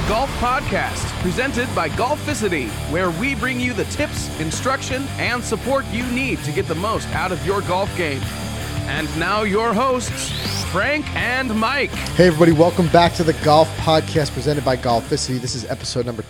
Golf Podcast, presented by Golficity, where we bring you the tips, instruction, and support you need to get the most out of your golf game. And now your hosts, Frank and Mike. Hey everybody, welcome back to the Golf Podcast presented by Golficity. This is episode number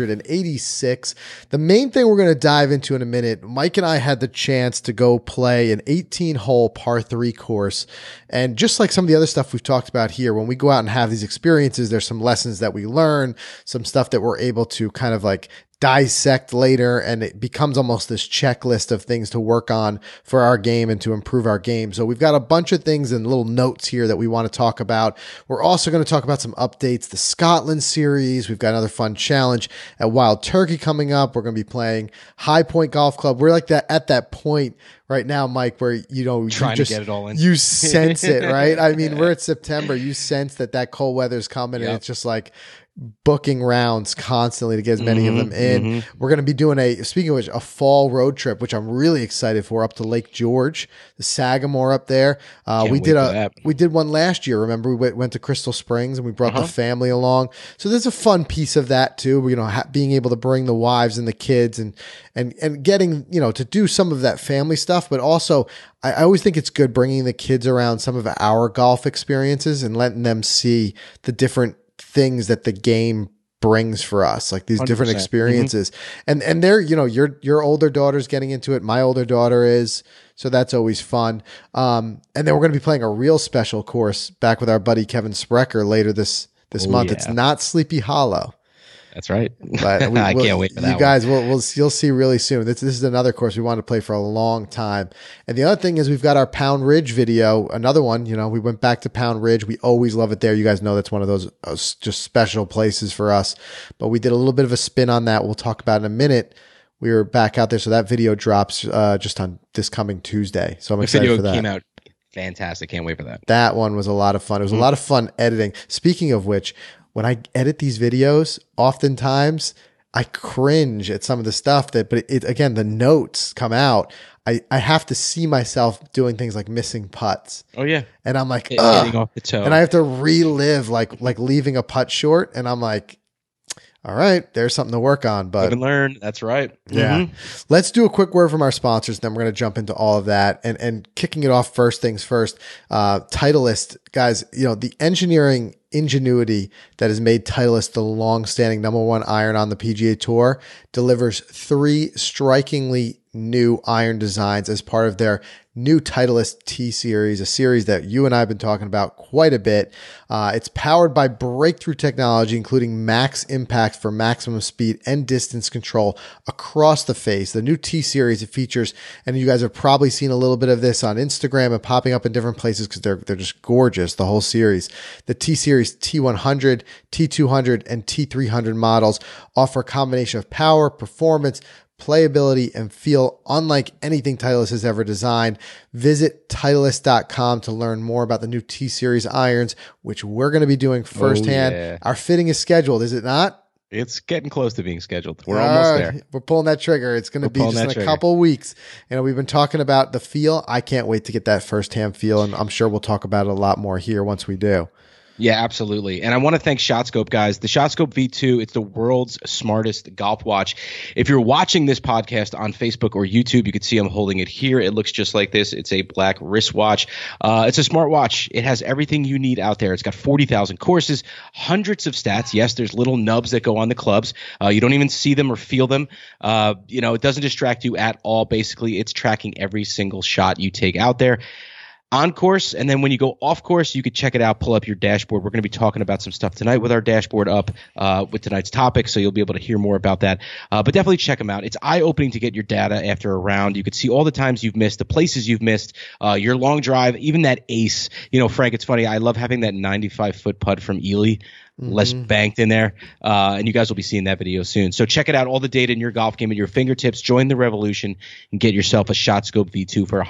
286. The main thing we're going to dive into in a minute, Mike and I had the chance to go play an 18-hole par 3 course. And just like some of the other stuff we've talked about here, when we go out and have these experiences, there's some lessons that we learn, some stuff that we're able to kind of like dissect later, and it becomes almost this checklist of things to work on for our game and to improve our game. So we've got a bunch of things and little notes here that we want to talk about. We're also going to talk about some updates, the Scotland series. We've got another fun challenge at Wild Turkey coming up. We're going to be playing High Point Golf Club. We're like that at that point right now, Mike, where, you know, trying to get it all in. You sense it, right? I mean, we're at September. You sense that cold weather's coming, and it's just like booking rounds constantly to get as many of them in. We're going to be doing speaking of which, a fall road trip, which I'm really excited for, up to Lake George, the Sagamore up there. We did one last year. Remember, we went to Crystal Springs and we brought the family along. So there's a fun piece of that too. You know, being able to bring the wives and the kids and getting, you know, to do some of that family stuff, but also I always think it's good bringing the kids around some of our golf experiences and letting them see the different things that the game brings for us, like these 100%. Different experiences. And they're, you know, your older daughter's getting into it. My older daughter is, so that's always fun. And then we're going to be playing a real special course back with our buddy Kevin Sprecher later this month. Yeah. It's not Sleepy Hollow. That's right. But I can't wait for that. You guys you'll see really soon. This is another course we wanted to play for a long time. And the other thing is we've got our Pound Ridge video, another one. You know, we went back to Pound Ridge. We always love it there. You guys know that's one of those just special places for us. But we did a little bit of a spin on that. We'll talk about in a minute. We were back out there, so that video drops just on this coming Tuesday. So I'm excited for that. The video came out fantastic. Can't wait for that. That one was a lot of fun. It was a lot of fun editing. Speaking of which, when I edit these videos, oftentimes I cringe at some of the stuff but again, the notes come out. I have to see myself doing things like missing putts. Oh yeah. And I'm like, getting off the toe. And I have to relive like leaving a putt short. And I'm like, all right, there's something to work on, but live and learn. That's right. Yeah. Let's do a quick word from our sponsors. Then we're going to jump into all of that and kicking it off. First things first, Titleist, guys, you know, the engineering ingenuity that has made Titleist the long-standing number one iron on the PGA Tour delivers 3 strikingly new iron designs as part of their new Titleist T-Series, a series that you and I have been talking about quite a bit. It's powered by breakthrough technology, including max impact for maximum speed and distance control across the face. The new T-Series, it features, and you guys have probably seen a little bit of this on Instagram and popping up in different places because they're just gorgeous, the whole series. The T-Series T100, T200, and T300 models offer a combination of power, performance, playability, and feel unlike anything Titleist has ever designed. Visit Titleist.com to learn more about the new T-Series irons, which we're going to be doing firsthand. Yeah. Our fitting is scheduled, is it not? It's getting close to being scheduled. We're almost there. We're pulling that trigger. It's going to be just in a couple weeks. And we've been talking about the feel. I can't wait to get that firsthand feel, and I'm sure we'll talk about it a lot more here once we do. Yeah, absolutely. And I want to thank ShotScope, guys. The ShotScope V2, it's the world's smartest golf watch. If you're watching this podcast on Facebook or YouTube, you can see I'm holding it here. It looks just like this. It's a black wristwatch. It's a smart watch. It has everything you need out there. It's got 40,000 courses, hundreds of stats. Yes, there's little nubs that go on the clubs. You don't even see them or feel them. You know, it doesn't distract you at all. Basically, it's tracking every single shot you take out there on course, and then when you go off course, you could check it out, pull up your dashboard. We're going to be talking about some stuff tonight with our dashboard up with tonight's topic, so you'll be able to hear more about that. But definitely check them out. It's eye-opening to get your data after a round. You could see all the times you've missed, the places you've missed, your long drive, even that ace. You know, Frank, it's funny. I love having that 95-foot putt from Ely. Less banked in there, and you guys will be seeing that video soon. So check it out, all the data in your golf game at your fingertips. Join the revolution and get yourself a ShotScope V2 for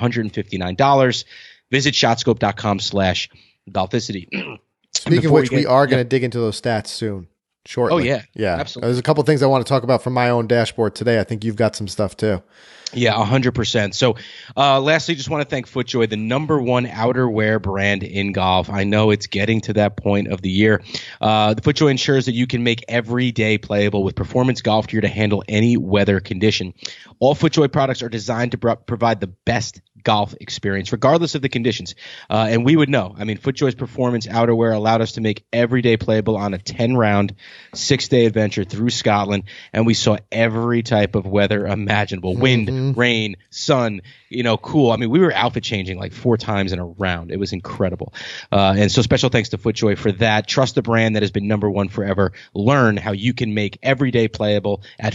$159. Visit shotscope.com/Golficity. Speaking of which, we are going to dig into those stats soon. shortly. Oh, yeah. Yeah. Absolutely. There's a couple things I want to talk about from my own dashboard today. I think you've got some stuff too. Yeah, 100%. So, lastly, just want to thank FootJoy, the #1 outerwear brand in golf. I know it's getting to that point of the year. The FootJoy ensures that you can make every day playable with performance golf gear to handle any weather condition. All FootJoy products are designed to provide the best golf experience, regardless of the conditions. And we would know. I mean, FootJoy's performance outerwear allowed us to make every day playable on a 10-round, 6-day adventure through Scotland, and we saw every type of weather imaginable: wind, rain, sun, cool. I mean, we were outfit changing like 4 times in a round. It was incredible. And so special thanks to FootJoy for that. Trust the brand that has been #1 forever. Learn how you can make every day playable at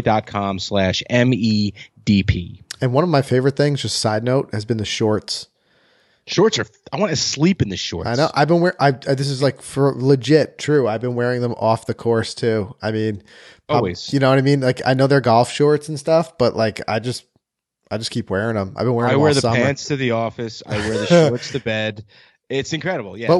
footjoy.com/MEDP. And one of my favorite things, just side note, has been the shorts. Shorts I want to sleep in the shorts. I know. I've been wearing, this is like for legit true. I've been wearing them off the course too. I mean, always. You know what I mean? Like, I know they're golf shorts and stuff, but like, I just keep wearing them. I've been wearing them all summer. I wear the pants to the office. I wear the shorts to bed. It's incredible. Yeah. But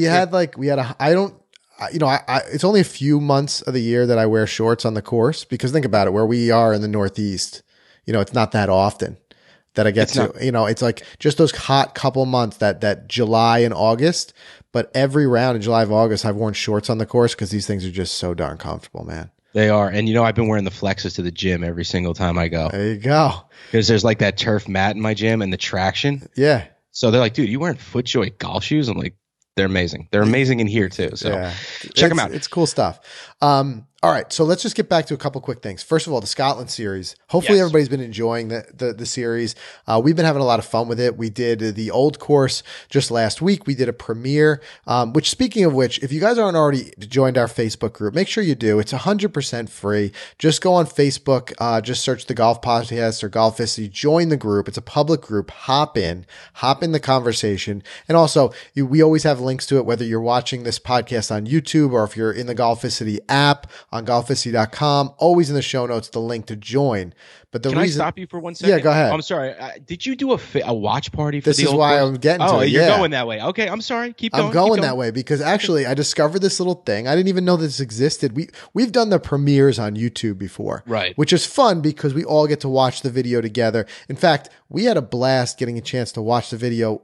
it's only a few months of the year that I wear shorts on the course, because think about it, where we are in the Northeast, it's not that often that I get to, it's like just those hot couple months, that July and August. But every round in July and August, I've worn shorts on the course because these things are just so darn comfortable, man. They are. And, I've been wearing the Flexes to the gym every single time I go. There you go. Because there's like that turf mat in my gym and the traction. Yeah. So they're like, dude, you wearing FootJoy golf shoes? I'm like, they're amazing. They're amazing in here too. So check them out. It's cool stuff. All right, so let's just get back to a couple quick things. First of all, the Scotland series. Hopefully everybody's been enjoying the series. We've been having a lot of fun with it. We did the old course just last week. We did a premiere, which, speaking of which, if you guys aren't already joined our Facebook group, make sure you do. It's 100% free. Just go on Facebook, just search the Golf Podcast or Golficity, join the group. It's a public group. Hop in the conversation. And also, we always have links to it, whether you're watching this podcast on YouTube or if you're in the Golficity app on golficity.com, always in the show notes, the link to join. But Can I stop you for 1 second? Yeah, go ahead. I'm sorry. Did you do a watch party for this the old This is why course? I'm getting to it. Oh, you're going that way. Okay, I'm sorry. Keep going. I'm going that way because actually I discovered this little thing. I didn't even know this existed. We've done the premieres on YouTube before. Right. Which is fun because we all get to watch the video together. In fact, we had a blast getting a chance to watch the video,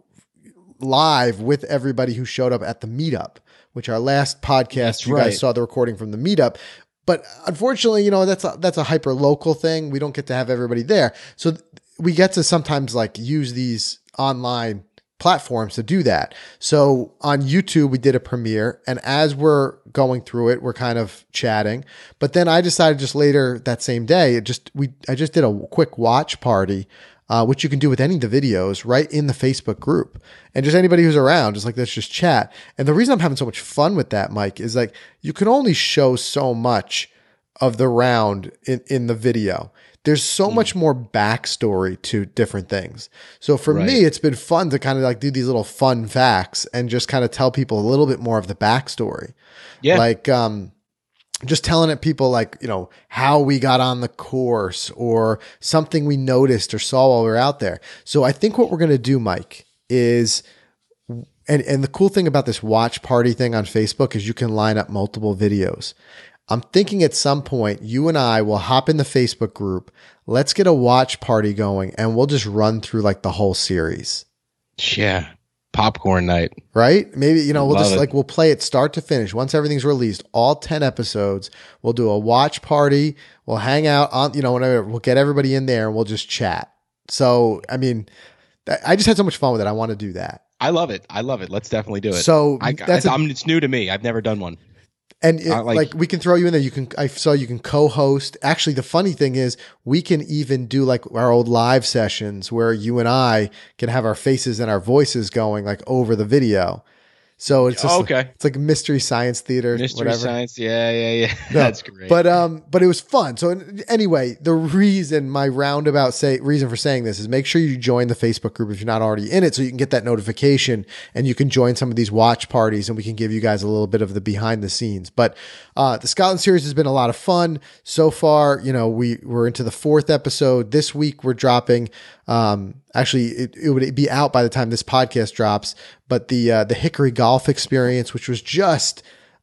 live with everybody who showed up at the meetup, which our last podcast, you guys saw the recording from the meetup. But unfortunately, that's a hyper local thing. We don't get to have everybody there. So we get to sometimes use these online platforms to do that. So on YouTube, we did a premiere, and as we're going through it, we're kind of chatting. But then I decided just later that same day, I just did a quick watch party, which you can do with any of the videos right in the Facebook group. And just anybody who's around, just let's just chat. And the reason I'm having so much fun with that, Mike, is you can only show so much of the round in the video. There's so much more backstory to different things. So for me, it's been fun to kind of do these little fun facts and just kind of tell people a little bit more of the backstory. Yeah. Just telling people how we got on the course or something we noticed or saw while we were out there. So I think what we're going to do, Mike, is, and the cool thing about this watch party thing on Facebook is you can line up multiple videos. I'm thinking at some point you and I will hop in the Facebook group. Let's get a watch party going and we'll just run through the whole series. Yeah. Popcorn night. Right? Maybe, we'll play it start to finish. Once everything's released, all 10 episodes, we'll do a watch party. We'll hang out on, whenever, we'll get everybody in there and we'll just chat. So, I mean, I just had so much fun with it. I want to do that. I love it. Let's definitely do it. So it's new to me. I've never done one. And we can throw you in there. I saw you can co-host. Actually, the funny thing is we can even do our old live sessions where you and I can have our faces and our voices going over the video. So it's just it's like Mystery Science Theater. Mystery Science, yeah. No, that's great. But it was fun. So anyway, my roundabout reason for saying this is make sure you join the Facebook group if you're not already in it, so you can get that notification and you can join some of these watch parties, and we can give you guys a little bit of the behind the scenes. But the Scotland series has been a lot of fun so far. We're into the 4th episode. This week we're dropping. Actually, it would be out by the time this podcast drops, but the Hickory Golf Experience, which was just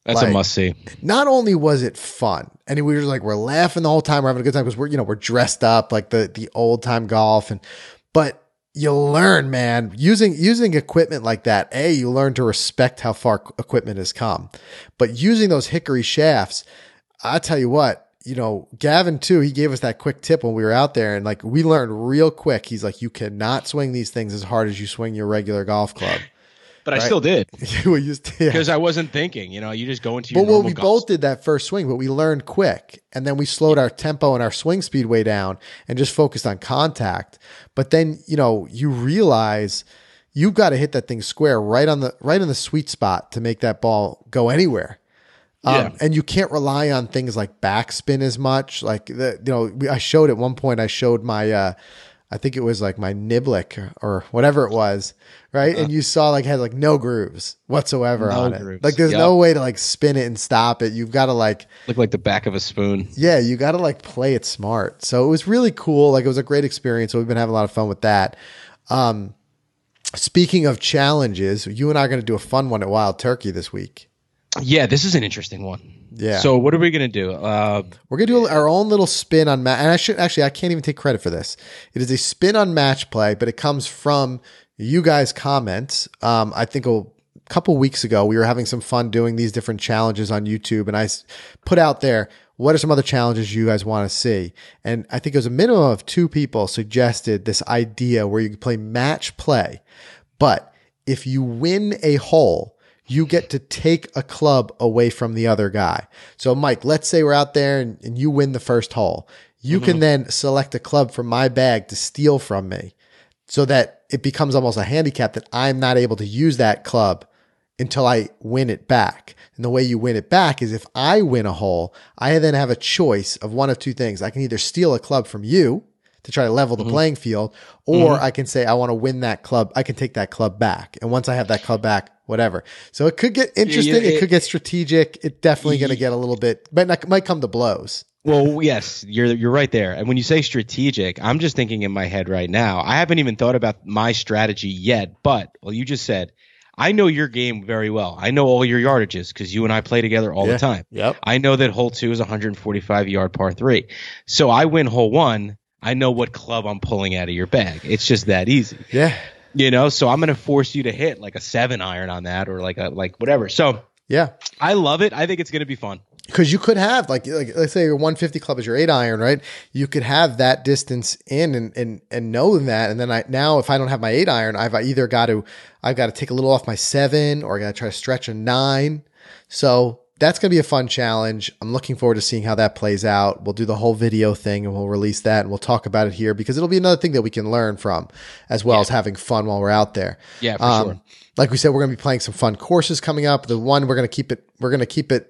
That's a must see. Not only was it fun, and we were like, we're laughing the whole time, we're having a good time because we're dressed up like the old time golf, but you learn, man, using equipment like that. You learn to respect how far equipment has come, but using those hickory shafts, I tell you what. Gavin too, he gave us that quick tip when we were out there, and like we learned real quick. He's like, you cannot swing these things as hard as you swing your regular golf club. But right? I still did. Because I wasn't thinking, you just go into your normal we both did that first swing, but we learned quick. And then we slowed our tempo and our swing speed way down and just focused on contact. But then, you realize you've got to hit that thing square right in the sweet spot to make that ball go anywhere. And you can't rely on things like backspin as much. Like I showed at one point, my, I think it was like my Niblick or whatever it was. Right. And you saw like had like no grooves whatsoever on it. Like there's no way to like spin it and stop it. You've got to like look like the back of a spoon. Yeah. You got to like play it smart. So it was really cool. Like it was a great experience. So we've been having a lot of fun with that. Speaking of challenges, you and I are going to do a fun one at Wild Turkey this week. Yeah, this is an interesting one. Yeah. So what are we going to do? We're going to do our own little spin on match. And I can't even take credit for this. It is a spin on match play, but it comes from you guys' comments. I think a couple weeks ago, we were having some fun doing these different challenges on YouTube. And I put out there, what are some other challenges you guys want to see? And I think it was a minimum of 2 people suggested this idea where you can play match play. But if you win a hole, you get to take a club away from the other guy. So Mike, let's say we're out there and you win the first hole. You can then select a club from my bag to steal from me so that it becomes almost a handicap that I'm not able to use that club until I win it back. And the way you win it back is if I win a hole, I then have a choice of one of 2 things. I can either steal a club from you to try to level the playing field, or I can say, I want to win that club. I can take that club back. And once I have that club back, whatever. So it could get interesting. It could get strategic. It's definitely going to get a little bit, but it might come to blows. Well, yes, you're right there. And when you say strategic, I'm just thinking in my head right now, I haven't even thought about my strategy yet, but you just said, I know your game very well. I know all your yardages because you and I play together all the time. Yep. I know that hole 2 is 145 yard par 3. So I win hole 1. I know what club I'm pulling out of your bag. It's just that easy. Yeah. So I'm going to force you to hit like a 7-iron on that or like whatever. So yeah, I love it. I think it's going to be fun. Because you could have like let's say your 150 club is your 8-iron, right? You could have that distance in and know that. And then if I don't have my 8-iron, I've got to take a little off my 7 or I got to try to stretch a 9. So that's going to be a fun challenge. I'm looking forward to seeing how that plays out. We'll do the whole video thing and we'll release that and we'll talk about it here because it'll be another thing that we can learn from as well as having fun while we're out there. Yeah, for sure. Like we said, we're going to be playing some fun courses coming up. The one we're going to keep it,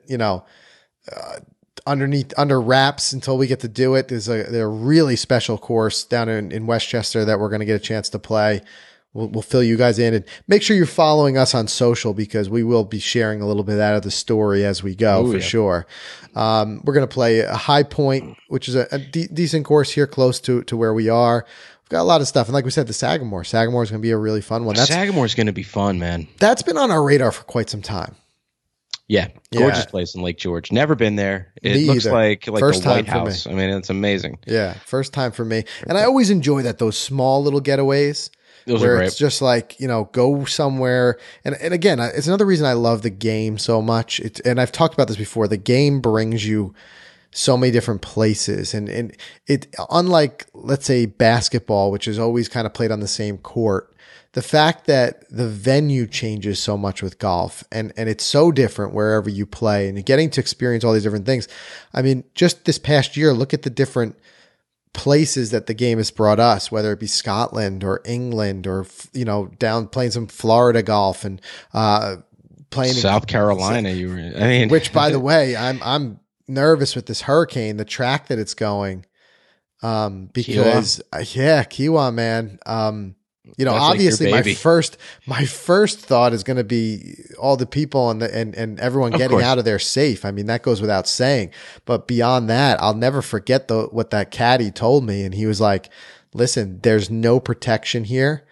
under wraps until we get to do it. There's a really special course down in Westchester that we're going to get a chance to play. We'll fill you guys in and make sure you're following us on social because we will be sharing a little bit out of the story as we go sure. We're going to play a High Point, which is a decent course here close to where we are. We've got a lot of stuff. And like we said, the Sagamore is going to be a really fun one. Sagamore is going to be fun, man. That's been on our radar for quite some time. Yeah. Gorgeous place in Lake George. Never been there. It looks like first the time White House. I mean, it's amazing. Yeah. First time for me. And I always enjoy those small little getaways. Those where are great. It's just like, go somewhere. And again, it's another reason I love the game so much. And I've talked about this before. The game brings you so many different places. And it, unlike, let's say, basketball, which is always kind of played on the same court, the fact that the venue changes so much with golf and it's so different wherever you play and you're getting to experience all these different things. I mean, just this past year, look at the different places that the game has brought us, whether it be Scotland or England or, down playing some Florida golf and, playing South Carolina. Which by the way, I'm nervous with this hurricane, the track that it's going, because Kiawah, man. That's like obviously my first thought is going to be all the people and everyone getting out of there safe. I mean, that goes without saying, but beyond that, I'll never forget what that caddy told me. And he was like, listen, there's no protection here.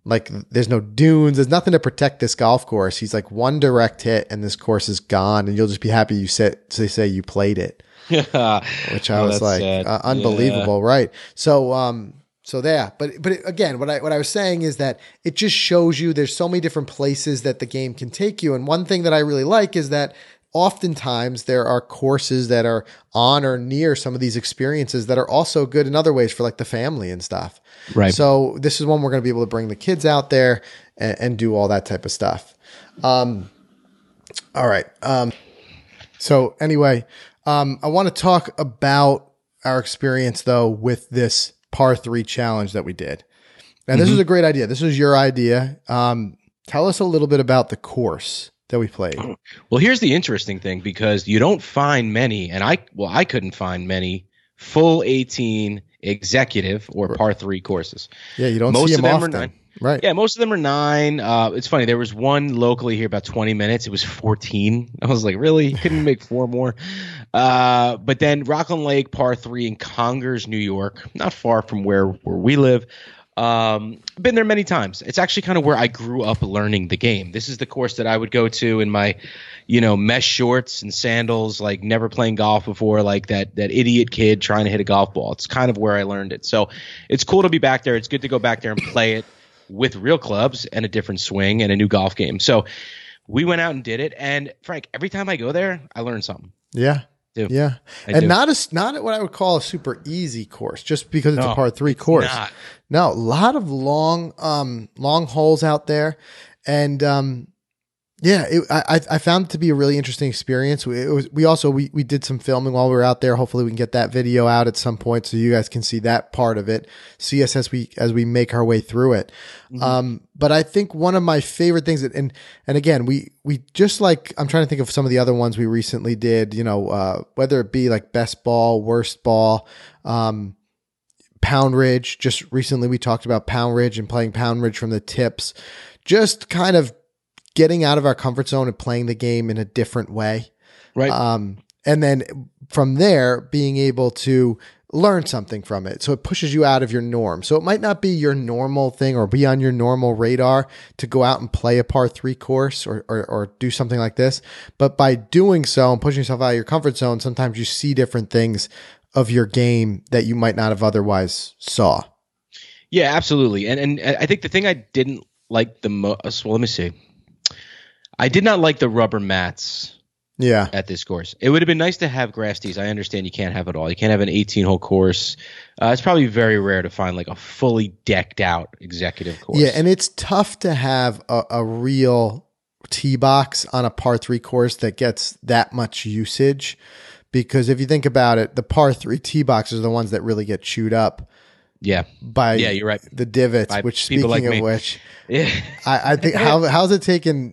Like there's no dunes. There's nothing to protect this golf course. He's like one direct hit and this course is gone and you'll just be happy they say you played it. Which I was like, unbelievable. Yeah. Right. So there, but again, what I was saying is that it just shows you there's so many different places that the game can take you. And one thing that I really like is that oftentimes there are courses that are on or near some of these experiences that are also good in other ways for like the family and stuff. Right. So this is one we're going to be able to bring the kids out there and do all that type of stuff. All right. So anyway, I want to talk about our experience though with this par 3 challenge that we did. And this is a great idea. This was your idea. Tell us a little bit about the course that we played. Well, here's the interesting thing, because you don't find many, and I couldn't find many full 18 executive or par 3 courses. Yeah, you don't see them often. Are 9. Right. Yeah, most of them are 9. It's funny. There was one locally here about 20 minutes. It was 14. I was like, really? You couldn't make 4 more? But then Rockland Lake par 3 in Congers, New York, not far from where we live. Been there many times. It's actually kind of where I grew up learning the game. This is the course that I would go to in my, mesh shorts and sandals, like never playing golf before, like that idiot kid trying to hit a golf ball. It's kind of where I learned it. So it's cool to be back there. It's good to go back there and play it with real clubs and a different swing and a new golf game. So we went out and did it. And Frank, every time I go there, I learn something. Yeah. Yeah. And not what I would call a super easy course, just because it's a par 3 course. Not. No, a lot of long holes out there. And, I found it to be a really interesting experience. We did some filming while we were out there. Hopefully we can get that video out at some point so you guys can see that part of it. See us as we make our way through it. Mm-hmm. But I think one of my favorite things and again, we just like, I'm trying to think of some of the other ones we recently did, whether it be like best ball, worst ball, Pound Ridge. Just recently we talked about Pound Ridge and playing Pound Ridge from the tips, just kind of getting out of our comfort zone and playing the game in a different way. Right. And then from there being able to learn something from it. So it pushes you out of your norm. So it might not be your normal thing or be on your normal radar to go out and play a par 3 course or do something like this. But by doing so and pushing yourself out of your comfort zone, sometimes you see different things of your game that you might not have otherwise saw. Yeah, absolutely. And I think the thing I didn't like the most, well, let me see. I did not like the rubber mats at this course. It would have been nice to have grass tees. I understand you can't have it all. You can't have an 18-hole course. It's probably very rare to find like a fully decked out executive course. Yeah, and it's tough to have a real tee box on a par 3 course that gets that much usage, because if you think about it, the par 3 tee boxes are the ones that really get chewed up. Yeah. You're right. The divots, by which speaking like of me. which, I think how's it taken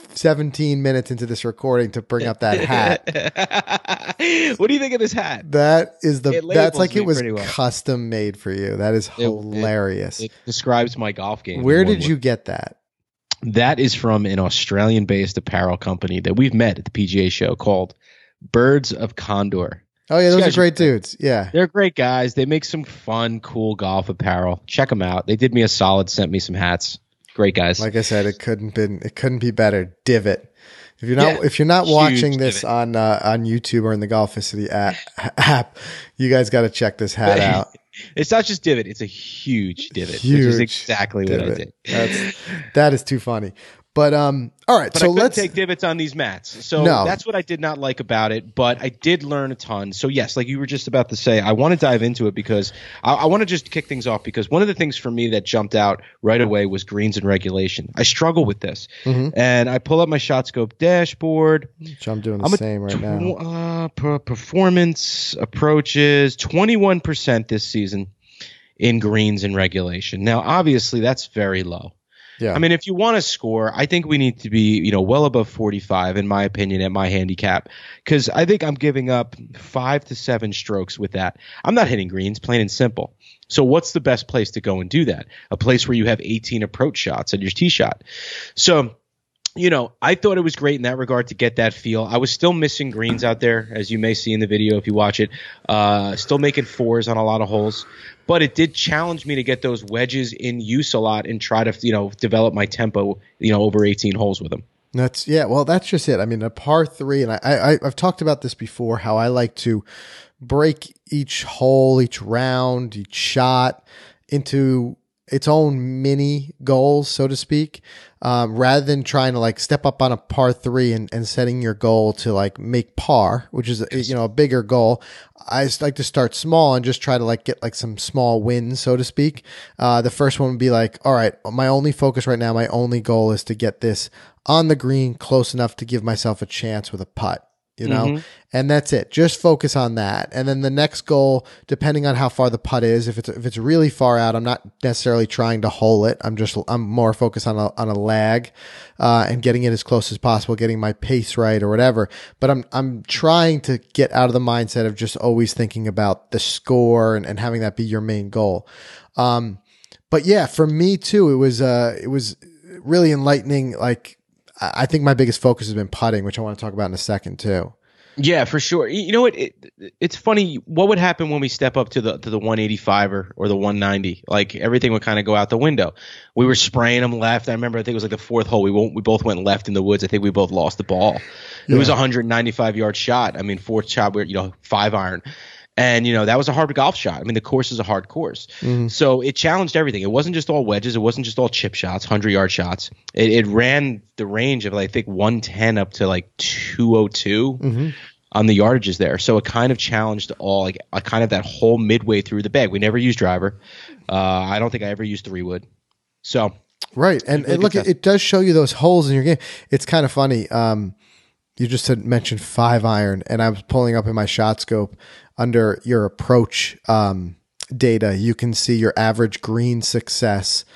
17 minutes into this recording to bring up that hat? What do you think of this hat? That's like it was custom made for you. That is hilarious. It describes my golf game. Where did you get that? That is from an Australian-based apparel company that we've met at the PGA show called Birds of Condor. Oh yeah, those are great dudes. Yeah. They're great guys. They make some fun, cool golf apparel. Check them out. They did me a solid, sent me some hats. Great guys. Like I said, it couldn't be better. Divot. If you're not watching this on YouTube or in the Golficity app, you guys got to check this hat out. It's not just divot; it's a huge divot. Which is exactly what I did. That is too funny. But all right, but so let's take divots on these mats. So that's what I did not like about it, but I did learn a ton. So yes, like you were just about to say, I want to dive into it because I want to just kick things off, because one of the things for me that jumped out right away was greens and regulation. I struggle with this, and I pull up my ShotScope dashboard. Which I'm doing the same right now. Performance approaches 21% this season in greens and regulation. Now, obviously, that's very low. Yeah. I mean, if you want to score, I think we need to be, well above 45, in my opinion, at my handicap, because I think I'm giving up 5 to 7 strokes with that. I'm not hitting greens, plain and simple. So what's the best place to go and do that? A place where you have 18 approach shots on your tee shot. So I thought it was great in that regard to get that feel. I was still missing greens out there, as you may see in the video if you watch it. Still making fours on a lot of holes. But it did challenge me to get those wedges in use a lot and try to, develop my tempo, over 18 holes with them. That's just it. I mean, a par 3, and I've talked about this before, how I like to break each hole, each round, each shot into its own mini goals, so to speak, rather than trying to step up on a par 3 and setting your goal to make par, which is a bigger goal. I just like to start small and just try to get some small wins, so to speak. The first one would be all right, my only focus right now, my only goal is to get this on the green close enough to give myself a chance with a putt. And that's it. Just focus on that. And then the next goal, depending on how far the putt is, if it's really far out, I'm not necessarily trying to hole it. I'm more focused on a lag, and getting it as close as possible, getting my pace right or whatever. But I'm trying to get out of the mindset of just always thinking about the score and having that be your main goal. But yeah, for me too, it was really enlightening. I think my biggest focus has been putting, which I want to talk about in a second too. Yeah, for sure. You know what? It's funny. What would happen when we step up to the 185 or the 190? Everything would kind of go out the window. We were spraying them left. I remember, I think it was the fourth hole. We both went left in the woods. I think we both lost the ball. It was a 195-yard shot. I mean, fourth shot, 5-iron. And, that was a hard golf shot. I mean, the course is a hard course. Mm-hmm. So it challenged everything. It wasn't just all wedges. It wasn't just all chip shots, 100-yard shots. It ran the range of, I think, 110 up to 202 on the yardages there. So it kind of challenged all, kind of that whole midway through the bag. We never used driver. I don't think I ever used 3-wood. So. Right. And look, it does show you those holes in your game. It's kind of funny. You just had mentioned 5-iron, and I was pulling up in my shot scope under your approach data. You can see your average green success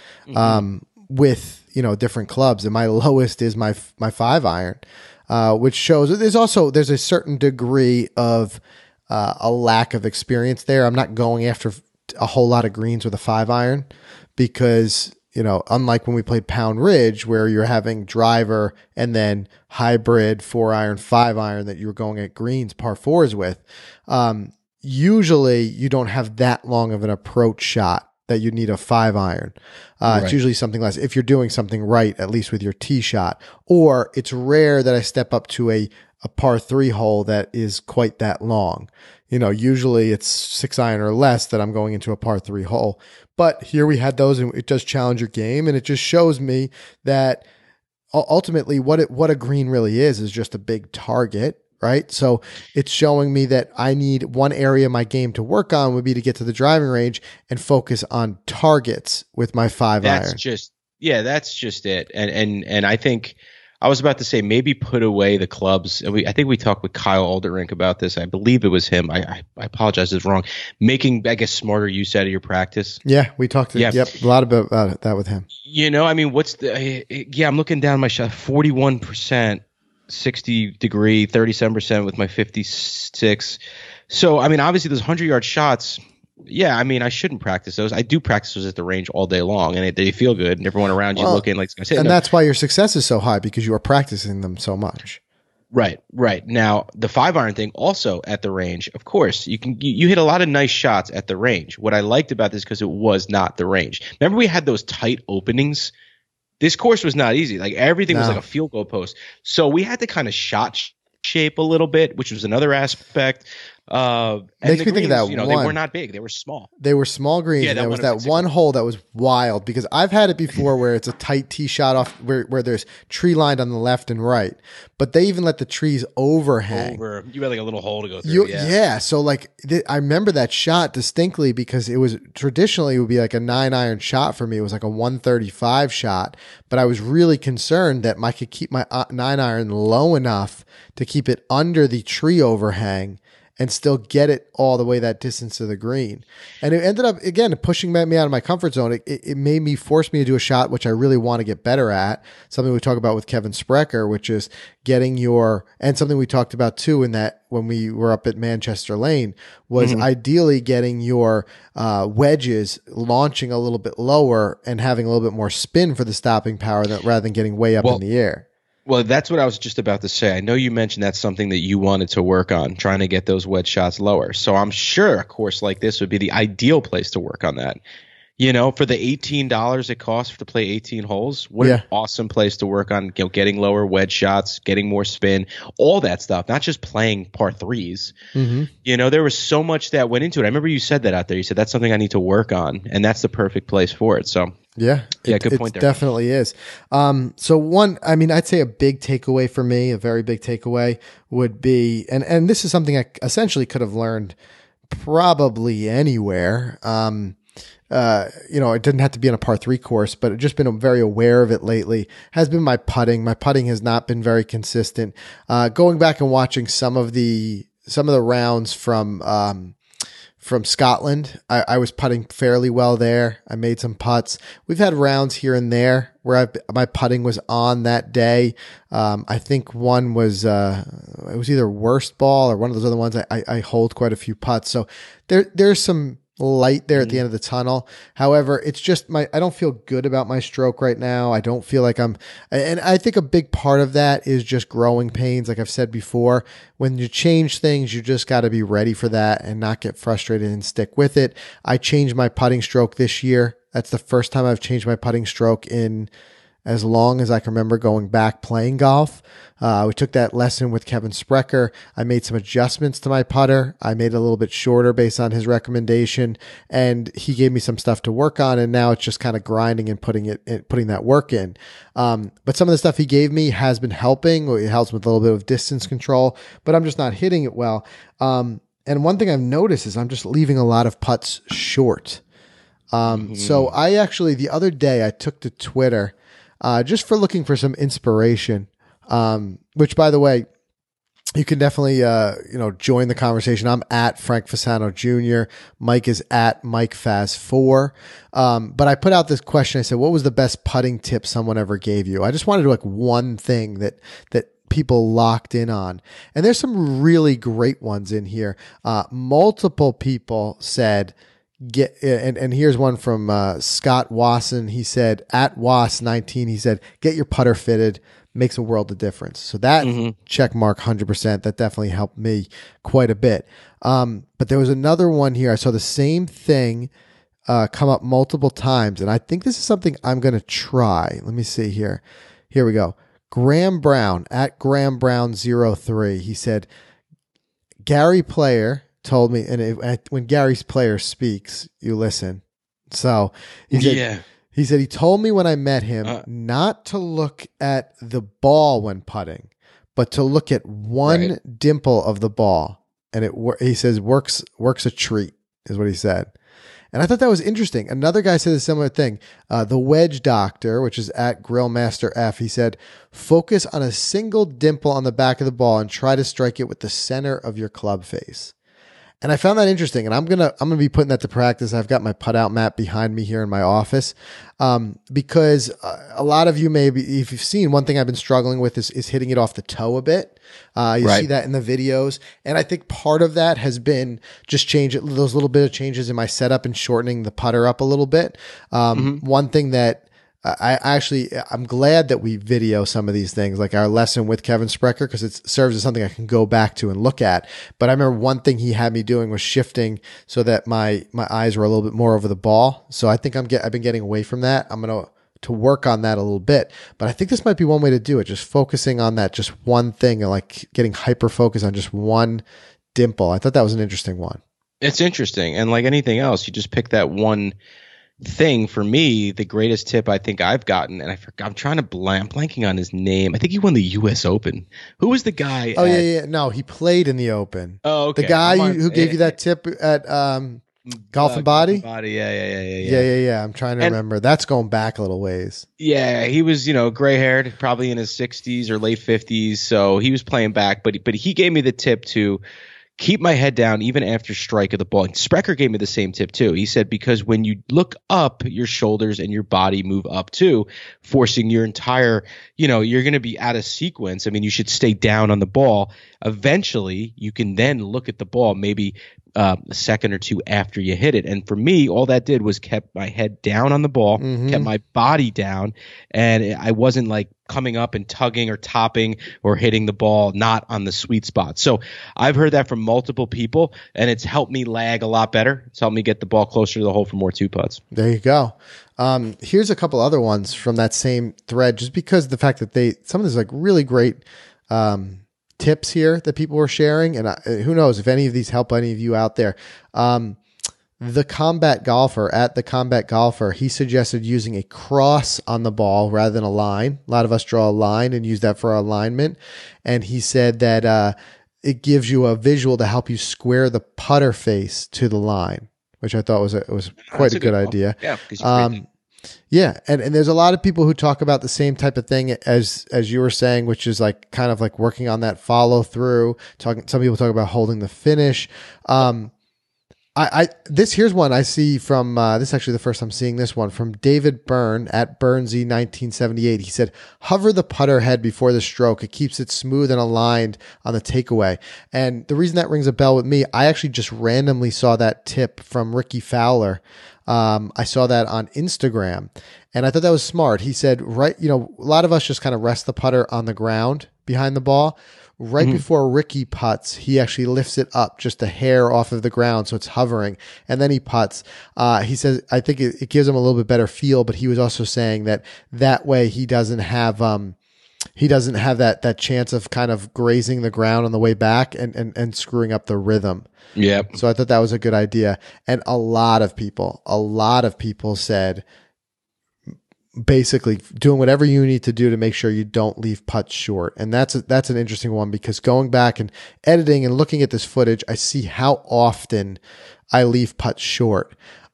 with different clubs, and my lowest is my 5-iron, which shows there's a certain degree of a lack of experience there. I'm not going after a whole lot of greens with a 5-iron because unlike when we played Pound Ridge, where you're having driver and then hybrid 4-iron, 5-iron that you were going at greens, par 4s with, usually you don't have that long of an approach shot that you need a 5-iron. Right. It's usually something less if you're doing something right, at least with your tee shot. Or it's rare that I step up to a par 3 hole that is quite that long. Usually it's 6-iron or less that I'm going into a par 3 hole. But here we had those, and it does challenge your game, and it just shows me that ultimately what a green really is just a big target, right? So it's showing me that I need one area of my game to work on would be to get to the driving range and focus on targets with my 5-iron. That's just it. And I think I was about to say maybe put away the clubs. I think we talked with Kyle Alderink about this. I believe it was him. I apologize if it's wrong. Making, I guess, smarter use out of your practice. Yeah, we talked a lot about that with him. I'm looking down my shot, 41%, 60 degree, 37% with my 56. So, I mean, obviously those 100-yard shots, I shouldn't practice those. I do practice those at the range all day long, and they feel good, and everyone around you looking like I said. And that's why your success is so high, because you are practicing them so much. Right. Now, the 5-iron thing also at the range, of course, you hit a lot of nice shots at the range. What I liked about this, because it was not the range. Remember we had those tight openings? This course was not easy. Everything was like a field goal post. So we had to kind of shot shape a little bit, which was another aspect. Makes me think of that they were not big. They were small. They were small greens. Yeah, and there was that one hole that was wild, because I've had it before where it's a tight tee shot off where there's tree lined on the left and right, but they even let the trees overhang. You had a little hole to go through. So I remember that shot distinctly, because it was traditionally it would be like a 9-iron shot for me. It was like a 135 shot, but I was really concerned that I could keep my 9-iron low enough to keep it under the tree overhang and still get it all the way that distance to the green. And it ended up, again, pushing me out of my comfort zone. It made me force me to do a shot, which I really want to get better at. Something we talk about with Kevin Sprecher, which is getting and something we talked about too in that when we were up at Manchester Lane, was ideally getting your wedges launching a little bit lower and having a little bit more spin for the stopping power rather than getting way up in the air. Well, that's what I was just about to say. I know you mentioned that's something that you wanted to work on, trying to get those wedge shots lower. So I'm sure a course like this would be the ideal place to work on that. You know, for the $18 it costs to play 18 holes, what an awesome place to work on, you know, getting lower wedge shots, getting more spin, all that stuff, not just playing par threes. Mm-hmm. You know, there was so much that went into it. I remember you said that out there. You said that's something I need to work on, and that's the perfect place for it. So yeah, good point there. It definitely is. So I'd say a big takeaway for me, a very big takeaway would be, and this is something I essentially could have learned probably anywhere. It didn't have to be on a par 3 course, but I've just been very aware of it lately, has been my putting. My putting has not been very consistent. Going back and watching some of the rounds from Scotland, I was putting fairly well there. I made some putts. We've had rounds here and there where my putting was on that day. I think one was, it was either worst ball or one of those other ones. I hold quite a few putts. So there's some light there at the end of the tunnel. However, it's just I don't feel good about my stroke right now. I don't feel like and I think a big part of that is just growing pains. Like I've said before, when you change things, you just got to be ready for that and not get frustrated and stick with it. I changed my putting stroke this year. That's the first time I've changed my putting stroke in as long as I can remember going back playing golf. We took that lesson with Kevin Sprecher. I made some adjustments to my putter. I made it a little bit shorter based on his recommendation, and he gave me some stuff to work on, and now it's just kind of grinding and putting that work in. But some of the stuff he gave me has been helping. It helps with a little bit of distance control, but I'm just not hitting it well. And one thing I've noticed is I'm just leaving a lot of putts short. So I actually, the other day, I took to Twitter just for looking for some inspiration, which, by the way, you can definitely, join the conversation. I'm at Frank Fasano Jr. Mike is at MikeFaz4. But I put out this question. I said, what was the best putting tip someone ever gave you? I just wanted to one thing that people locked in on. And there's some really great ones in here. Multiple people said, and here's one from Scott Wasson. He said, at Was19, he said, get your putter fitted, makes a world of difference. So that check mark 100%, that definitely helped me quite a bit. But there was another one here. I saw the same thing come up multiple times, and I think this is something I'm going to try. Let me see here. Here we go. Graham Brown, at Graham Brown 03. He said, Gary Player told me, and when Gary's Player speaks, you listen. So he said, he told me when I met him not to look at the ball when putting, but to look at one dimple of the ball, and he says works a treat, is what he said. And I thought that was interesting. Another guy said a similar thing. The Wedge Doctor, which is at Grillmaster F, he said, focus on a single dimple on the back of the ball and try to strike it with the center of your club face. And I found that interesting, and I'm gonna be putting that to practice. I've got my putt out mat behind me here in my office, because a lot of you maybe, if you've seen, one thing I've been struggling with is hitting it off the toe a bit. You see that in the videos, and I think part of that has been just those little bit of changes in my setup and shortening the putter up a little bit. One thing that I'm glad that we video some of these things, like our lesson with Kevin Sprecher, because it serves as something I can go back to and look at. But I remember one thing he had me doing was shifting so that my eyes were a little bit more over the ball. So I think I've been getting away from that. I'm going to work on that a little bit. But I think this might be one way to do it, just focusing on that, just one thing, and like getting hyper focused on just one dimple. I thought that was an interesting one. It's interesting. And like anything else, you just pick that one thing. For me, the greatest tip I think I've gotten, and I'm trying to I'm blanking on his name. I think he won the U.S. Open. Who was the guy? Oh, yeah. No, he played in the Open. Oh, okay. The guy who gave you that tip at Golf and Body? Yeah. I'm trying to remember. That's going back a little ways. Yeah, he was, gray-haired, probably in his 60s or late 50s, so he was playing back. But he gave me the tip to keep my head down even after strike of the ball. And Sprecher gave me the same tip too. He said, because when you look up, your shoulders and your body move up too, forcing your entire, you're going to be out of sequence. I mean, you should stay down on the ball. Eventually, you can then look at the ball, maybe a second or two after you hit it. And for me, all that did was kept my head down on the ball, kept my body down, and I wasn't like coming up and tugging or topping or hitting the ball not on the sweet spot. So I've heard that from multiple people, and it's helped me lag a lot better. It's helped me get the ball closer to the hole for more two putts. There you go. Here's a couple other ones from that same thread, just because of the fact that some of these like really great tips here that people were sharing. And who knows if any of these help any of you out there. The Combat Golfer, he suggested using a cross on the ball rather than a line. A lot of us draw a line and use that for our alignment. And he said that it gives you a visual to help you square the putter face to the line, which I thought was quite a good idea. Yeah. Yeah. And there's a lot of people who talk about the same type of thing as you were saying, which is like kind of like working on that follow through. Some people talk about holding the finish. Here's one I see from, this is actually the first time seeing this one from David Byrne at Burnsy 1978. He said, hover the putter head before the stroke. It keeps it smooth and aligned on the takeaway. And the reason that rings a bell with me, I actually just randomly saw that tip from Ricky Fowler. I saw that on Instagram and I thought that was smart. He said, a lot of us just kind of rest the putter on the ground behind the ball. Right before Ricky putts, he actually lifts it up just a hair off of the ground, so it's hovering, and then he putts. He says, I think it gives him a little bit better feel, but he was also saying that way he doesn't have that chance of kind of grazing the ground on the way back and screwing up the rhythm. Yeah. So I thought that was a good idea, and a lot of people said, basically doing whatever you need to do to make sure you don't leave putts short. And that's an interesting one, because going back and editing and looking at this footage, I see how often I leave putts short.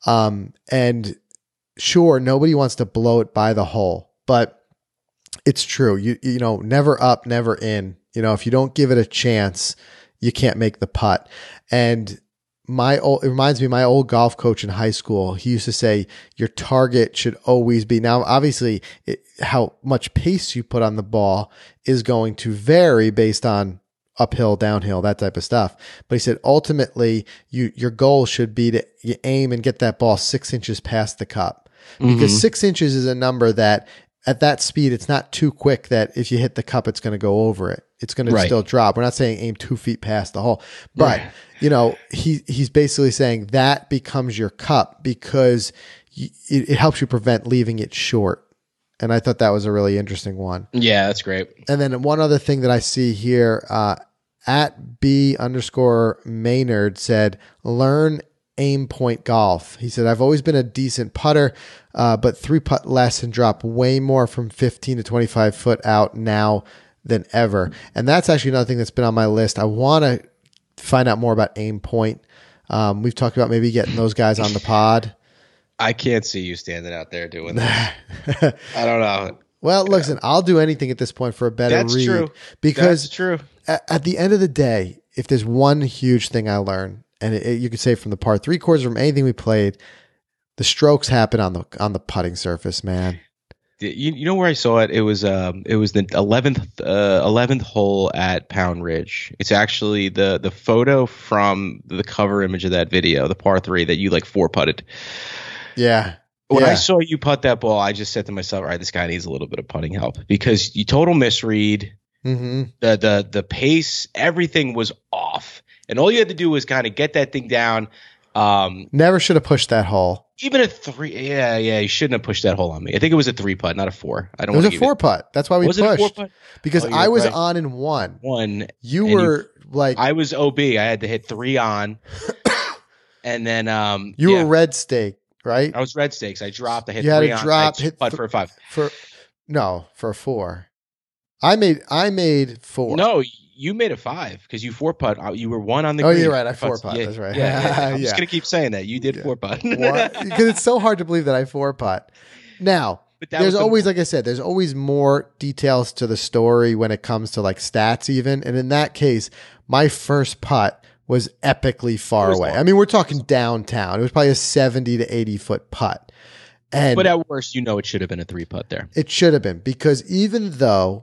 And sure, nobody wants to blow it by the hole, but it's true. You know, never up, never in. You know, if you don't give it a chance, you can't make the putt. And it reminds me of my old golf coach in high school. He used to say your target should always be, now obviously how much pace you put on the ball is going to vary based on uphill, downhill, that type of stuff. But he said ultimately your goal should be to aim and get that ball 6 inches past the cup, because 6 inches is a number that at that speed, it's not too quick that if you hit the cup, it's going to go over it. It's going to still drop. We're not saying aim 2 feet past the hole, but you know, he's basically saying that becomes your cup because it helps you prevent leaving it short. And I thought that was a really interesting one. Yeah, that's great. And then one other thing that I see here, at B_Maynard said, learn aim point golf. He said, I've always been a decent putter, but 3-putt less and drop way more from 15 to 25 foot out now than ever. And that's actually another thing that's been on my list. I want to find out more about aim point. We've talked about maybe getting those guys on the pod. I can't see you standing out there doing that. I don't know. Well, listen, I'll do anything at this point for a better read. That's true. Because that's true. At the end of the day, if there's one huge thing I learned, and you could say from the par 3 course, from anything we played, the strokes happen on the putting surface, man. You know where I saw it? It was the 11th hole at Pound Ridge. It's actually the photo from the cover image of that video, the par 3 that you like 4-putted. Yeah. When I saw you putt that ball, I just said to myself, all right, this guy needs a little bit of putting help, because you total misread. The pace, everything was off. And all you had to do was kind of get that thing down. Never should have pushed that hole. Even a 3. Yeah. You shouldn't have pushed that hole on me. I think it was a 3-putt, not a 4. It was a 4-putt. That's why we pushed. It a 4-putt? Because I was on in 1. You were like. I was OB. I had to hit 3 on. And then. You were red stake, right? I was red stakes. I dropped. I hit 3 on. You had to drop, hit for a 5. For a 4. I made 4. No, you made a 5 because you 4-putt. You were 1 on the green. Oh, you're right. I 4-putt. Yeah, that's right. Yeah. I'm just gonna keep saying that you did 4-putt. Because it's so hard to believe that I 4-putt. Now, there's always, like I said, there's always more details to the story when it comes to like stats, even. And in that case, my first putt was epically far away. I mean, we're talking downtown. It was probably a 70 to 80 foot putt. But at worst, it should have been a 3-putt there. It should have been, because even though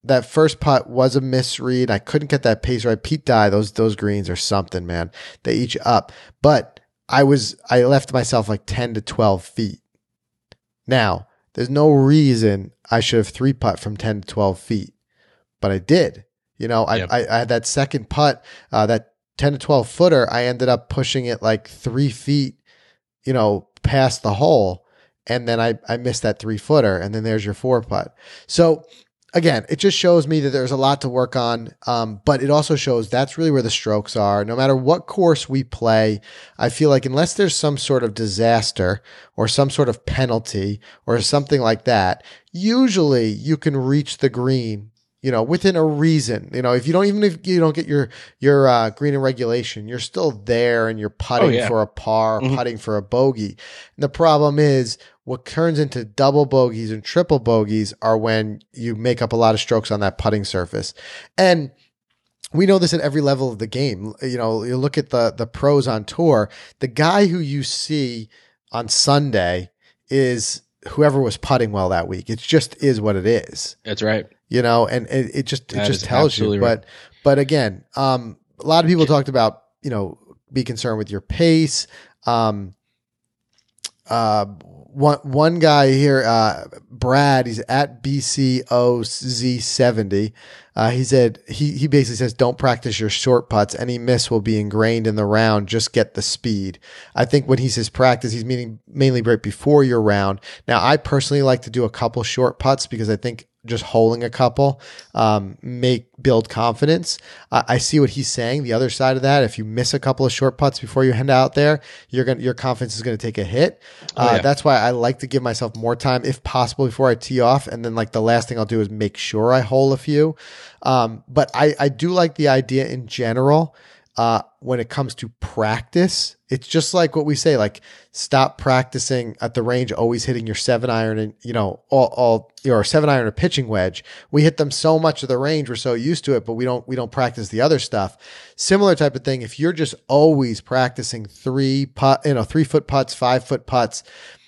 that first putt was a misread. I couldn't get that pace right. Pete Dye, those greens are something, man. They each up. But I left myself like 10 to 12 feet. Now, there's no reason I should have 3-putt from 10 to 12 feet, but I did. I had that second putt, that 10 to 12 footer. I ended up pushing it like 3 feet, past the hole. And then I missed that 3-footer, and then there's your 4-putt. So again, it just shows me that there's a lot to work on. But it also shows that's really where the strokes are. No matter what course we play, I feel like unless there's some sort of disaster or some sort of penalty or something like that, usually you can reach the green, within a reason. If you don't get your green in regulation, you're still there and you're putting for a par, putting for a bogey. And the problem is what turns into double bogeys and triple bogeys are when you make up a lot of strokes on that putting surface. And we know this at every level of the game. You look at the pros on tour, the guy who you see on Sunday is whoever was putting well that week. It just is what it is. That's right. And it just tells you. Right. But again, a lot of people talked about, be concerned with your pace. One guy here, Brad, he's at BCOZ70. He said, he basically says, don't practice your short putts. Any miss will be ingrained in the round. Just get the speed. I think when he says practice, he's meaning mainly right before your round. Now, I personally like to do a couple short putts because I think just holding a couple build confidence. I see what he's saying. The other side of that, if you miss a couple of short putts before you head out there, your confidence is going to take a hit. That's why I like to give myself more time if possible before I tee off, and then like the last thing I'll do is make sure I hole a few. But I do like the idea in general. When it comes to practice, it's just like what we say, like stop practicing at the range, always hitting your 7-iron and, all 7-iron or pitching wedge. We hit them so much of the range. We're so used to it, but we don't practice the other stuff. Similar type of thing. If you're just always practicing 3-foot putts, 5-foot putts,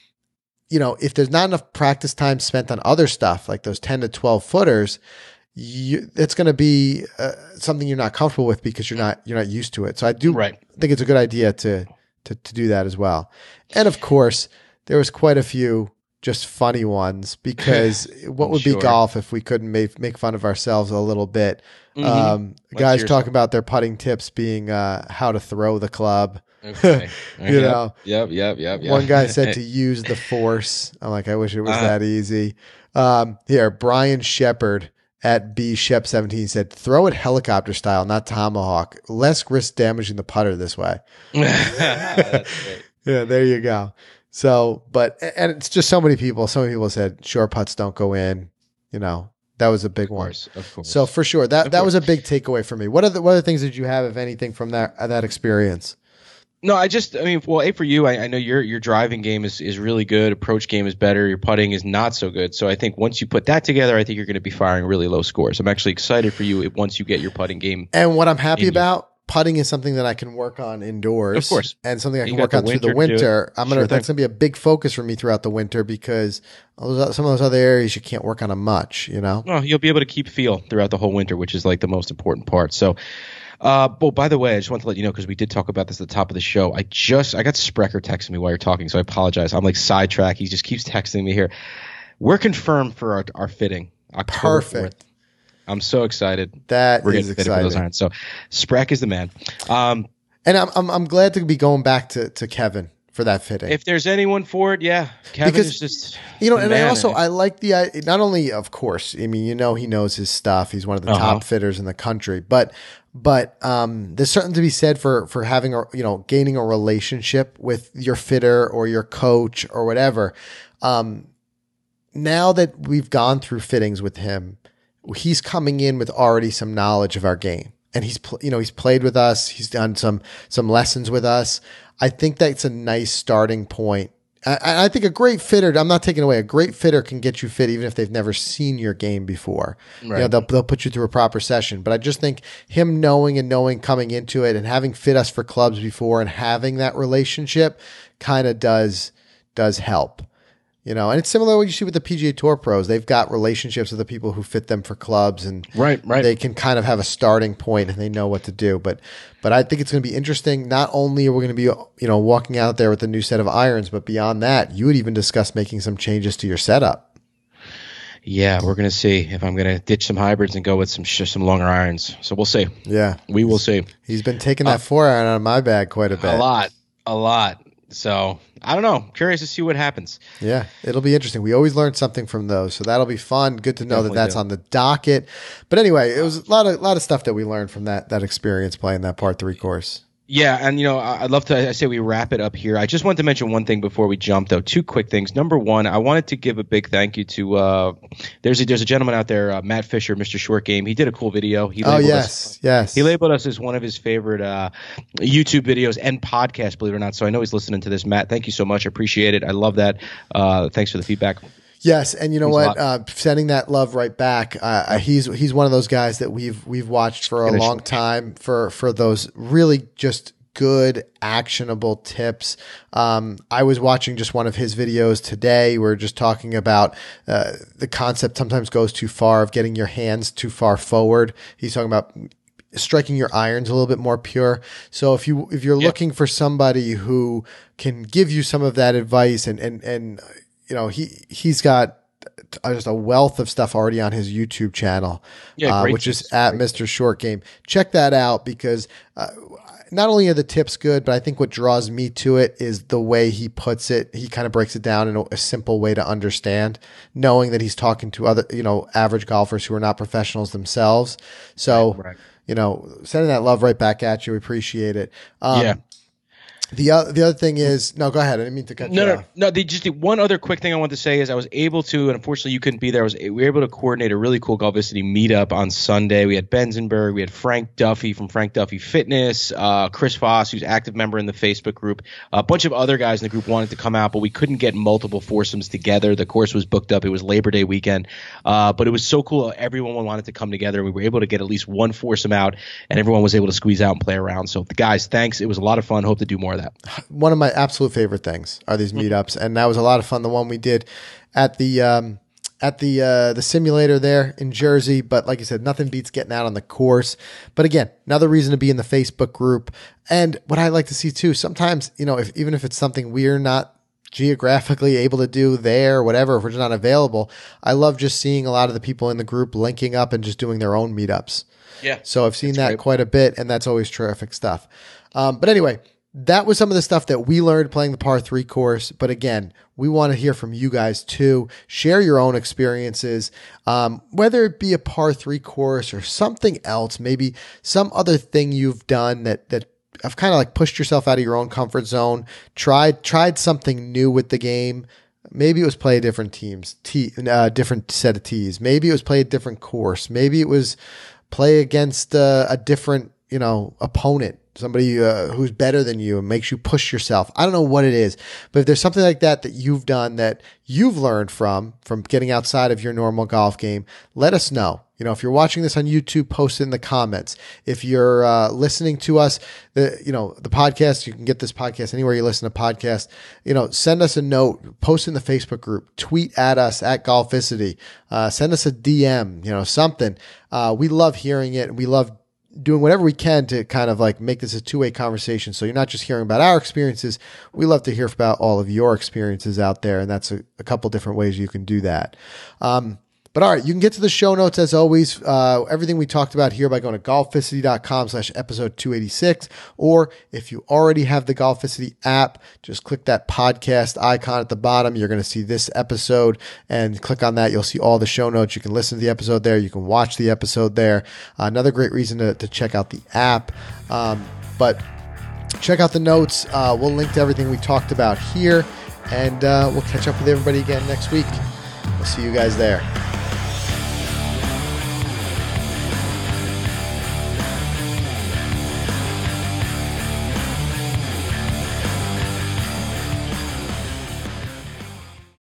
if there's not enough practice time spent on other stuff, like those 10 to 12 footers, it's going to be something you're not comfortable with because you're not used to it. So I do think it's a good idea to do that as well. And of course, there was quite a few just funny ones because what would be golf if we couldn't make fun of ourselves a little bit? Guys talking about their putting tips being how to throw the club. Okay. Yep. One guy said to use the force. I'm like, I wish it was that easy. Here, Brian Shepard at BShep17 said, throw it helicopter style, not tomahawk. Less risk damaging the putter this way. That's great. Yeah, there you go. So, and it's just so many people said short putts don't go in, that was a big one. Of course. So for sure, that was a big takeaway for me. What other things did you have, if anything, from that experience? No, for you, I know your driving game is really good. Approach game is better. Your putting is not so good. So I think once you put that together, I think you're going to be firing really low scores. I'm actually excited for you once you get your putting game. And what I'm happy about, putting is something that I can work on indoors. Of course. And something I can work on through the winter. That's going to be a big focus for me throughout the winter because some of those other areas you can't work on them much, No, you'll be able to keep feel throughout the whole winter, which is like the most important part. So, by the way, I just want to let you know, because we did talk about this at the top of the show. I got Sprecher texting me while you're talking, so I apologize. I'm like sidetracked. He just keeps texting me here. We're confirmed for our fitting. October Perfect. 4th. I'm so excited. That We're is exciting. those irons. So Sprech is the man. And I'm glad to be going back to Kevin for that fitting. If there's anyone for it, yeah. Kevin is just and I like the not only, of course, he knows his stuff. He's one of the top fitters in the country, but there's something to be said for having gaining a relationship with your fitter or your coach or whatever. Now that we've gone through fittings with him, he's coming in with already some knowledge of our game, and he's played with us. He's done some lessons with us. I think that's a nice starting point. I think a great fitter, I'm not taking away, a great fitter can get you fit even if they've never seen your game before. Right. They'll put you through a proper session. But I just think him knowing coming into it and having fit us for clubs before and having that relationship kind of does help. And it's similar to what you see with the PGA Tour pros. They've got relationships with the people who fit them for clubs, and right. They can kind of have a starting point and they know what to do. But I think it's going to be interesting. Not only are we going to be, walking out there with a new set of irons, but beyond that, you would even discuss making some changes to your setup. Yeah, we're going to see if I'm going to ditch some hybrids and go with some longer irons. So we'll see. Yeah. We will see. He's been taking that 4-iron out of my bag quite a bit. A lot. So I don't know. Curious to see what happens. Yeah, it'll be interesting. We always learn something from those, so that'll be fun. Good to know that that's on the docket. But anyway, it was a lot of stuff that we learned from that experience playing that par 3 course. Yeah, and I'd love to. I say we wrap it up here. I just wanted to mention one thing before we jump, though. 2 quick things. Number one, I wanted to give a big thank you to. There's a gentleman out there, Matt Fisher, Mr. Short Game. He did a cool video. He labeled us. He labeled us as one of his favorite YouTube videos and podcasts, believe it or not. So I know he's listening to this. Matt, thank you so much. I appreciate it. I love that. Thanks for the feedback. Yes, and you know what? Sending that love right back. He's one of those guys that we've watched for a long time for those really just good, actionable tips. I was watching just one of his videos today. We're just talking about the concept sometimes goes too far of getting your hands too far forward. He's talking about striking your irons a little bit more pure. So if you're looking for somebody who can give you some of that advice and he's got just a wealth of stuff already on his YouTube channel, which is at Mr. Short Game. Check that out because not only are the tips good, but I think what draws me to it is the way he puts it. He kind of breaks it down in a simple way to understand, knowing that he's talking to other, average golfers who are not professionals themselves. So, sending that love right back at you. We appreciate it. The other thing is, no, go ahead. I didn't mean to cut you off. No. The one other quick thing I wanted to say is I was able to, and unfortunately you couldn't be there. We were able to coordinate a really cool Golficity meetup on Sunday. We had Benzenberg, we had Frank Duffy from Frank Duffy Fitness, Chris Foss, who's active member in the Facebook group. A bunch of other guys in the group wanted to come out, but we couldn't get multiple foursomes together. The course was booked up. It was Labor Day weekend, but it was so cool. Everyone wanted to come together. We were able to get at least one foursome out, and everyone was able to squeeze out and play around. So, guys, thanks. It was a lot of fun. Hope to do more of that. One of my absolute favorite things are these meetups, and that was a lot of fun. The one we did at the simulator there in Jersey, but like you said, nothing beats getting out on the course. But again, another reason to be in the Facebook group. And what I like to see too, sometimes even if it's something we're not geographically able to do there, or whatever, if we're just not available, I love just seeing a lot of the people in the group linking up and just doing their own meetups. Yeah. So I've seen that quite a bit, and that's always terrific stuff. But anyway, that was some of the stuff that we learned playing the par 3 course. But again, we want to hear from you guys too. Share your own experiences, whether it be a par 3 course or something else, maybe some other thing you've done that have kind of like pushed yourself out of your own comfort zone, tried something new with the game. Maybe it was play different different set of tees. Maybe it was play a different course. Maybe it was play against a different, opponent. Somebody who's better than you and makes you push yourself. I don't know what it is, but if there's something like that you've done that you've learned from getting outside of your normal golf game, let us know. If you're watching this on YouTube, post it in the comments. If you're listening to us, the podcast, you can get this podcast anywhere you listen to podcasts. Send us a note, post in the Facebook group, tweet at us at Golficity, send us a DM, something. We love hearing it, and we love doing whatever we can to kind of like make this a two-way conversation. So you're not just hearing about our experiences. We love to hear about all of your experiences out there. And that's a couple different ways you can do that. But all right, you can get to the show notes as always, everything we talked about here by going to golficity.com/episode 286. Or if you already have the Golficity app, just click that podcast icon at the bottom. You're going to see this episode and click on that. You'll see all the show notes. You can listen to the episode there. You can watch the episode there. Another great reason to check out the app. But check out the notes. We'll link to everything we talked about here, and we'll catch up with everybody again next week. We'll see you guys there.